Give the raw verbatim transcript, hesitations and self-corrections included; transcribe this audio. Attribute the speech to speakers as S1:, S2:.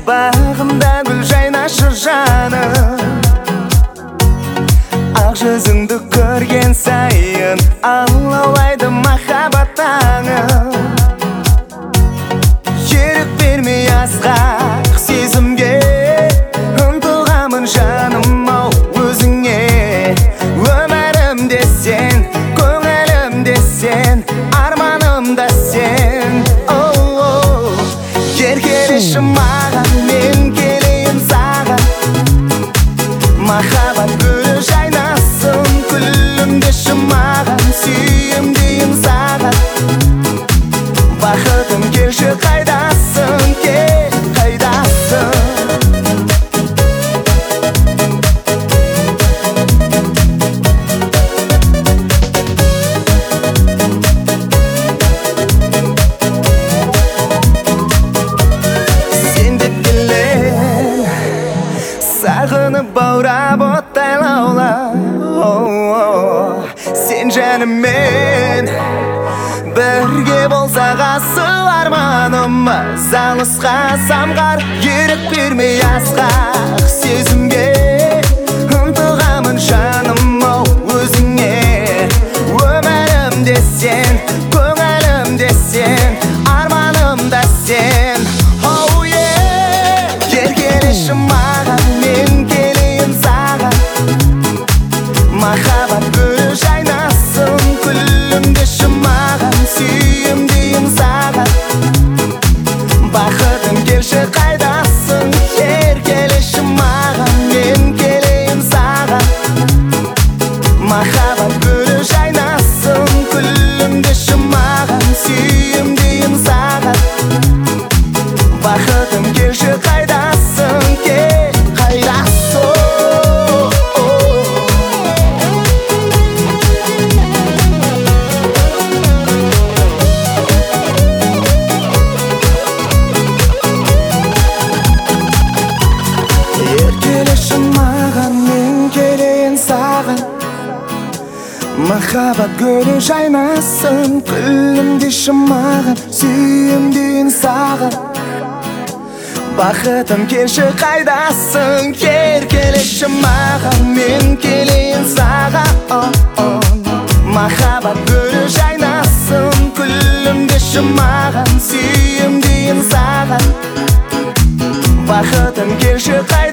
S1: Бағымда гүл жайнашы жаным, ақ жүзіңді көрген сайын алаулайды махаббат таңым. Ерік бермей асқақ сезімге ұмтылғамын жаным ау өзіңе. Өмірімде сен, көңілімде сен, арманымда сен. Еркелеші маған, мен келейін саған. Махаббат гүлі жайнасын, күлімдеші маған. Сүйем дейін саған. Бақытым келші, қайдасың, кел, қайдасың. Сағынып баурап оттай лаула, сен жәніммен бірге болсақ асыл арманымыз. Алысқа самғар, ерік бермей асқақ сезімге ұмтылғамын жаным ау өзіңе. Өмірімде сен, көңілімде сен, арманымда сен. Еркелеші маған, мен келейін саған. Махаббат гүлі жайнасын, күлімдеші маған. Сүйем дейін саған. Бақытым келші, қайдасың. Еркелеші маған, мен келейін саған. Махаббат гүлі жайнасын, күлімдеші маған. Сүйем дейін саған. Бақытым келші, қайдасың, кел, қайдасың. Еркелеші маған, мен келейін саған. Махаббат гүлі жайнасын, күлімдеші маған. Сүйем дейін саған. Бақытым келші, қайдасың. Еркелеші маған, мен келейін саған. Махаббат гүлі жайнасын, күлімдеші маған. Сүйем дейін саған. Бақытым келші, қайдасың.